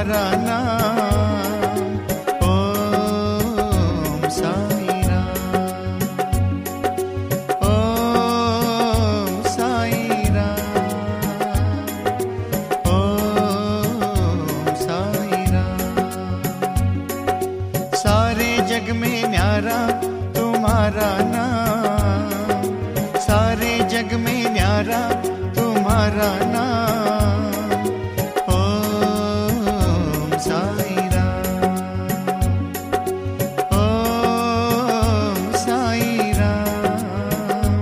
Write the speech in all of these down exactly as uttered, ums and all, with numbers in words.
तुम्हारा नाम। ओम साई राम, ओम साई राम, ओम साई राम। सारे जग में न्यारा तुम्हारा नाम, सारे जग में न्यारा तुम्हारा नाम। ओम साई राम, ओम साई राम,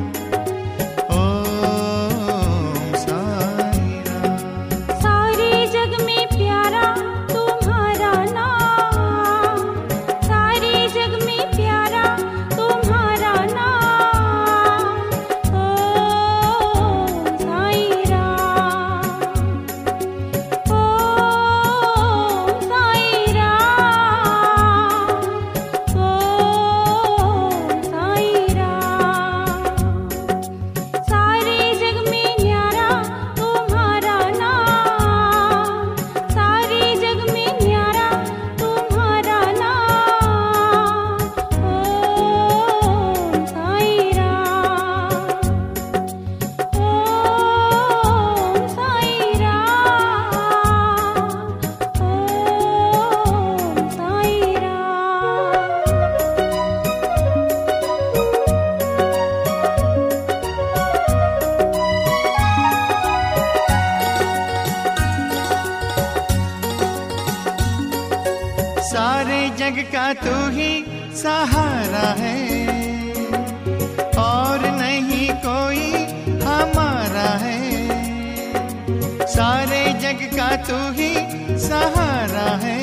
ओम साई राम। सारे जग में प्यारा तुम्हारा नाम, सारे जग में प्यारा तुम्हारा नाम। ओम साई राम, ओम साई राम, ओम साई राम। सारे जग में न्यारा तुम्हारा नाम, सारे जग में न्यारा तुम्हारा नाम। ओम साई राम, ओम साई राम, ओम साई सारे जग का तू ही सहारा है, और नहीं कोई हमारा है। सारे जग का तू ही सहारा है,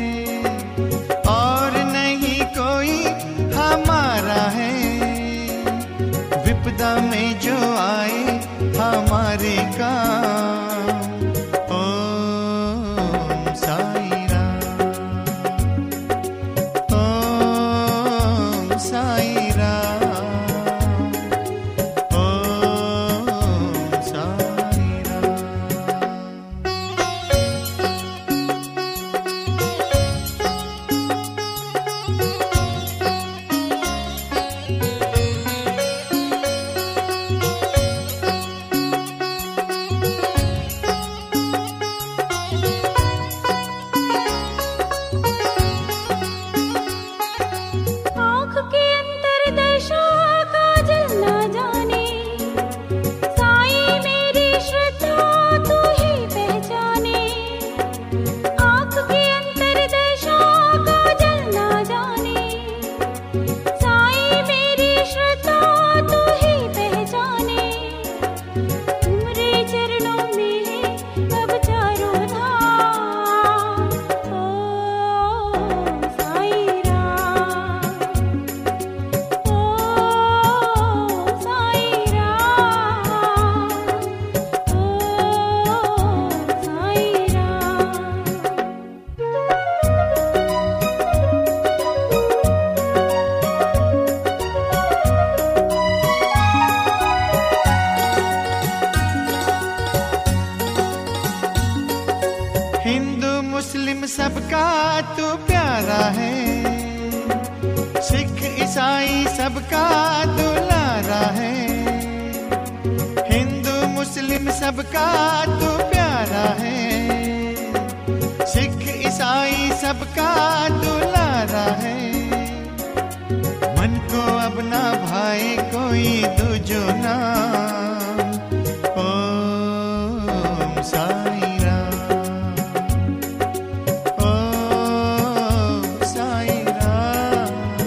और नहीं कोई हमारा है। विपदा में जो आए हमारे काम। ओम साई राम, ओम साई राम, ओम साई राम। आँख के अंतर दशा काजल न जाने, साई मेरी श्रद्धा तू ही पहचाने। आँख के अंतर दशा काजल न जाने, साई मेरी श्रद्धा तू ही पहचाने। तुम्हारे चरणों में है अब चारों धाम। ओम साई राम, ओम साई राम, ओम साई हिंदू मुस्लिम सबका तू प्यारा है, सिख ईसाई सबका दुलारा है। हिंदू मुस्लिम सबका तू प्यारा है, सिख ईसाई सबका दुलारा है। मन को अब ना भाए कोई दूजो नाम। ओम साई राम, ओम साई राम,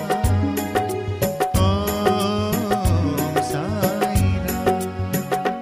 ओम साई राम।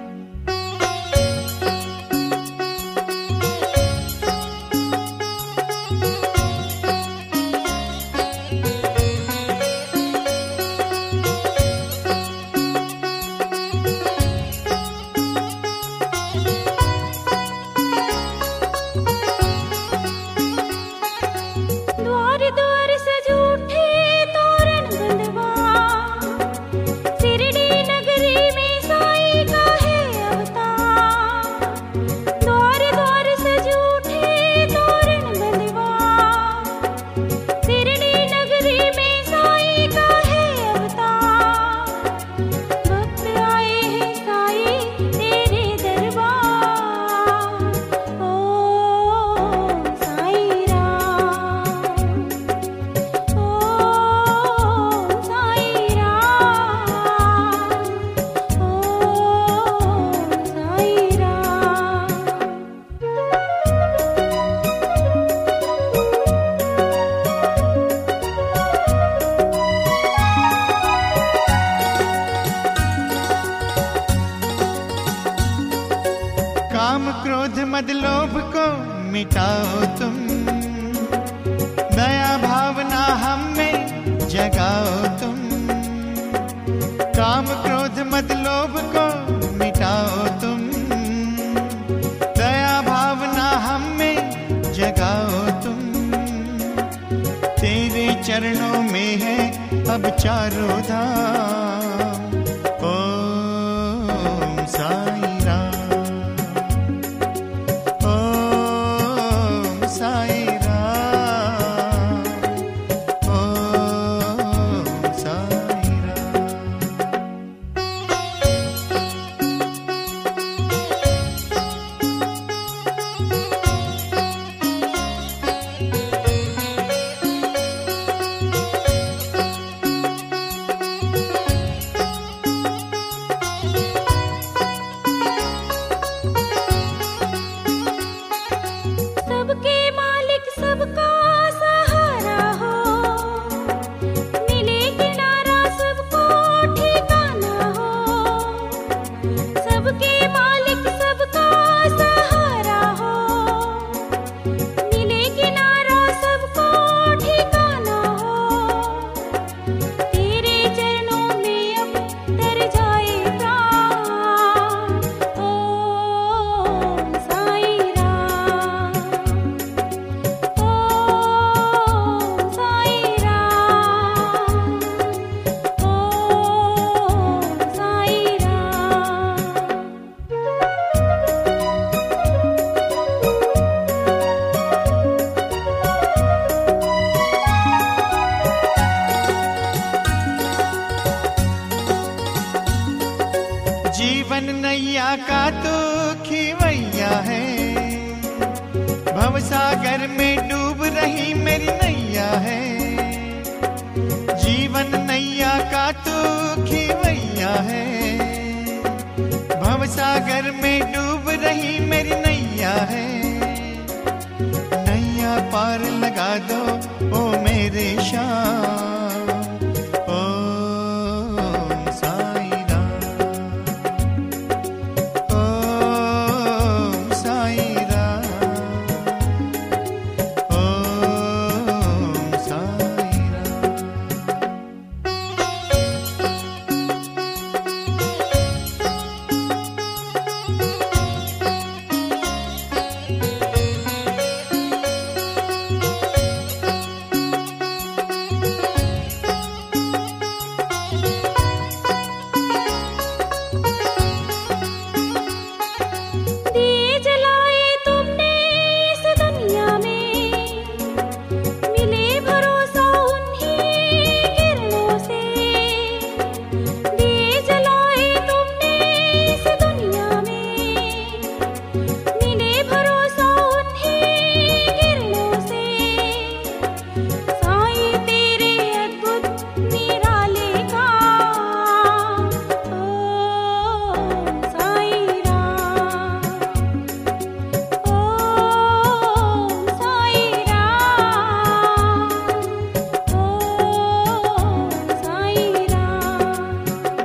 मिटाओ तुम, नया भावना हम में जगाओ तुम, काम क्रोध मद लोभ को मिटाओ तुम, दया भावना हम में जगाओ तुम। तेरे चरणों में है अब चारों धाम। ओम साईं राम, ओम साईं राम, ओम साईं राम। सबके मालिक सबका सहारा हो, मिले किनारा सबको ठिकाना हो। सबके मालिक सबका सहारा हो, मिले किनारा सबको ठिकाना हो। तेरे चरणों में अब तर जाए प्राण। ओम साईं राम, ओम साईं राम, ओम साईं राम। जीवन नैया का तो खिवैया है, भवसागर में डूब रही मेरी नैया है। जीवन नैया का तो खिवैया है, भवसागर में डूब रही मेरी नैया है। नैया पार लगा दो ओ मेरे श्याम। ओम साईं राम, ओम साईं राम, ओम साईं राम। दिए जलाए तुमने इस दुनिया में, मिले भरोसा उन्हीं किरणों से। दिए जलाए तुमने इस दुनिया में, मिले भरोसा उन्हीं किरणों से। साईं तेरे अद्भुत निराले काम। ओम साईं राम, ओम साईं राम, ओम साईं राम।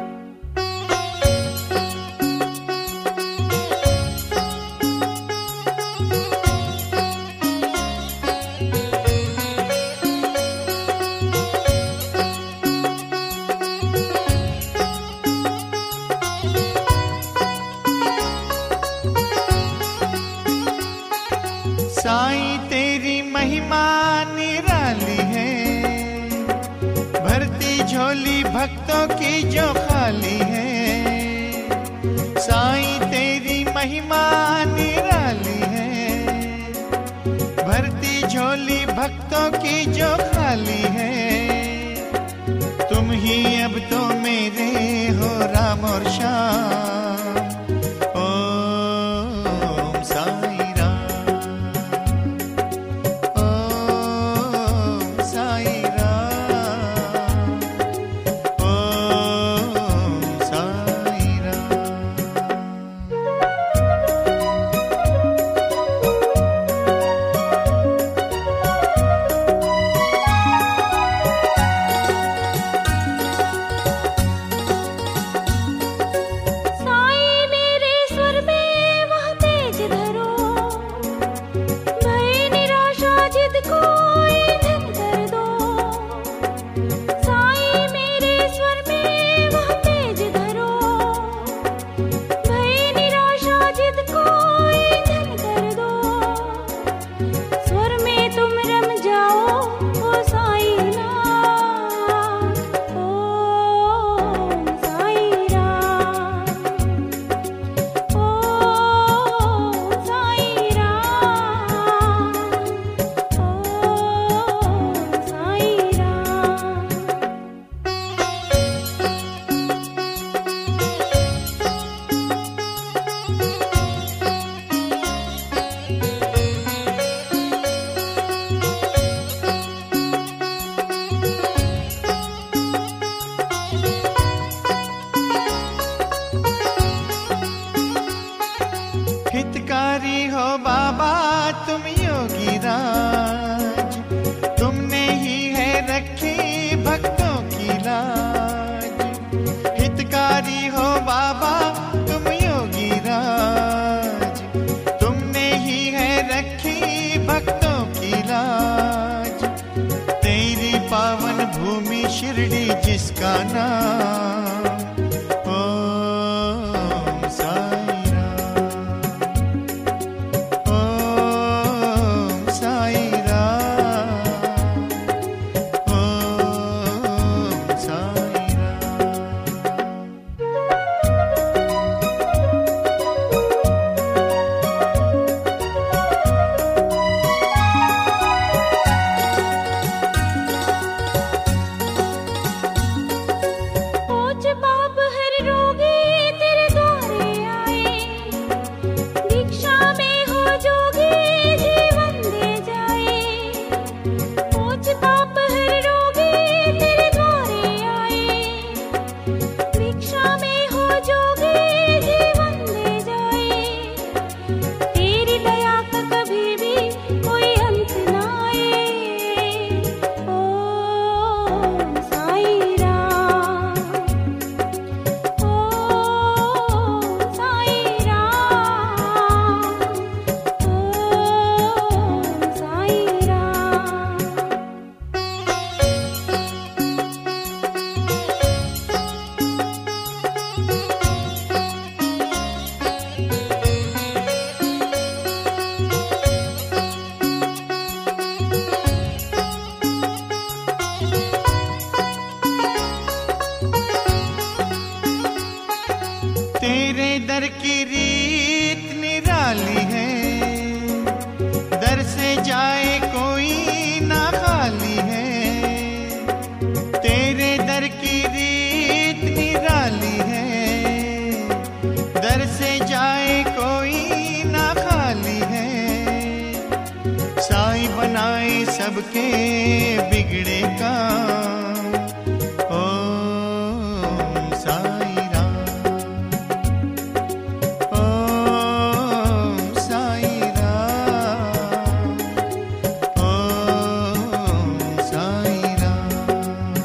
साईं तेरी महिमा निराली है, भरती झोली भक्तों की जो खाली है। साईं तेरी महिमा निराली है, भरती झोली भक्तों की जो खाली है। तुम ही अब तो मेरे हो राम और श्याम। ओम साईं राम, ओम साईं राम, ओम साईं राम। स्वर में तुम रम जाओ ओ साई नाथ, ओम साई राम, ओम साई राम, ओम साई राम। हितकारी हो बाबा तुम योगी राज, तुमने ही है रखी भक्तों की लाज। हितकारी हो बाबा तुम योगी राज, तुमने ही है रखी भक्तों की लाज। तेरी पावन भूमि शिरडी जिसका नाम, ओम साई पूज बाप हर रोगी तेरे द्वारे आए, दीक्षा में हो जोगी जीवन दे जाए। पूज बाप हर रोगी तेरे द्वारे आए, दीक्षा में हो जोगी जीवन दे जाए। तेरी दया का कभी भी कोई अंत ना आए, ओम साई राम, ओम साई राम, ओम साई राम। तेरे दर की रीत निराली है, दर से जाए कोई ना खाली है। तेरे दर की रीत निराली है, दर से जाए कोई ना खाली है। साई बनाए सबके बिगड़े काम, ओम साई राम, ओम साई राम, ओम साई राम।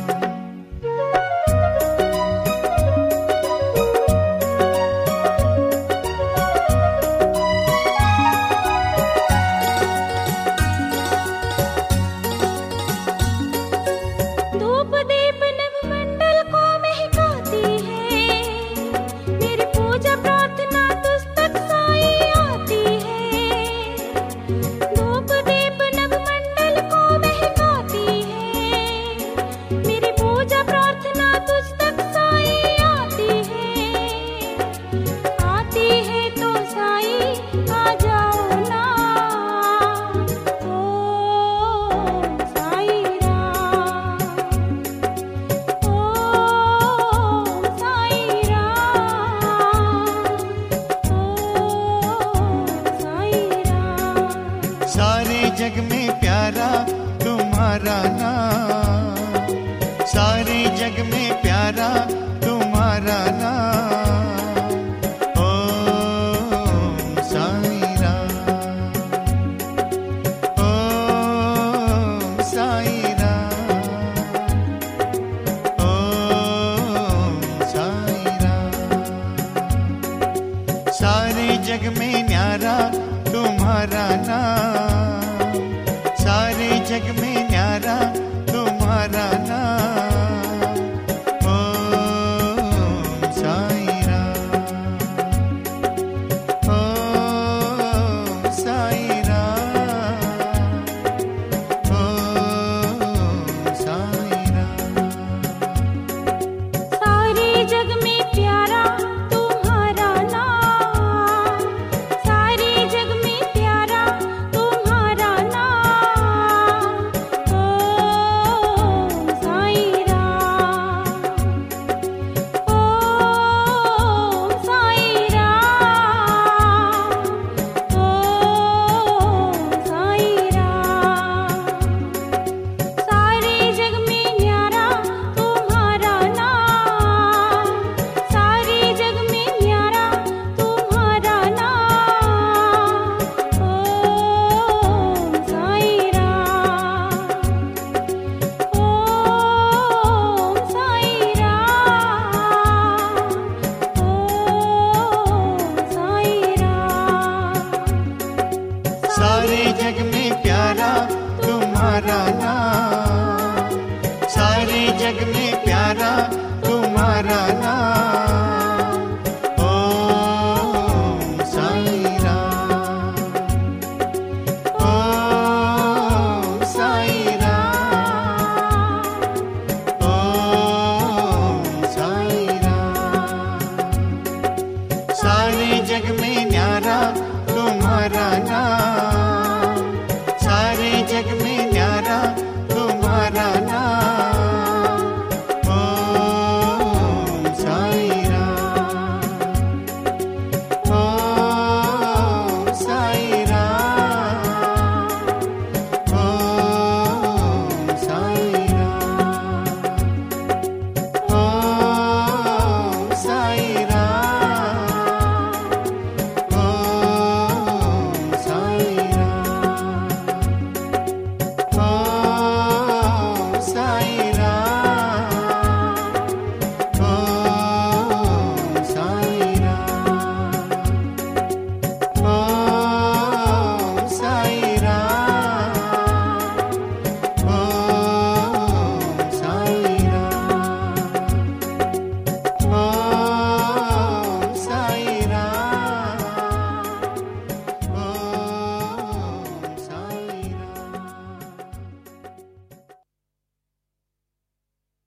धूप दीप नव मंडल को महकाती है, मेरी पूजा प्रार्थना तुझ तक साई आती है। धूप दीप नव मंडल को महकाती है, मेरी पूजा प्रार्थना तुझ तक साई आती है। आती है तो साई आ जाओ ना, ओम साई राम, ओम साई राम, ओम साई राम। सारे जग में प्यारा तुम्हारा नाम,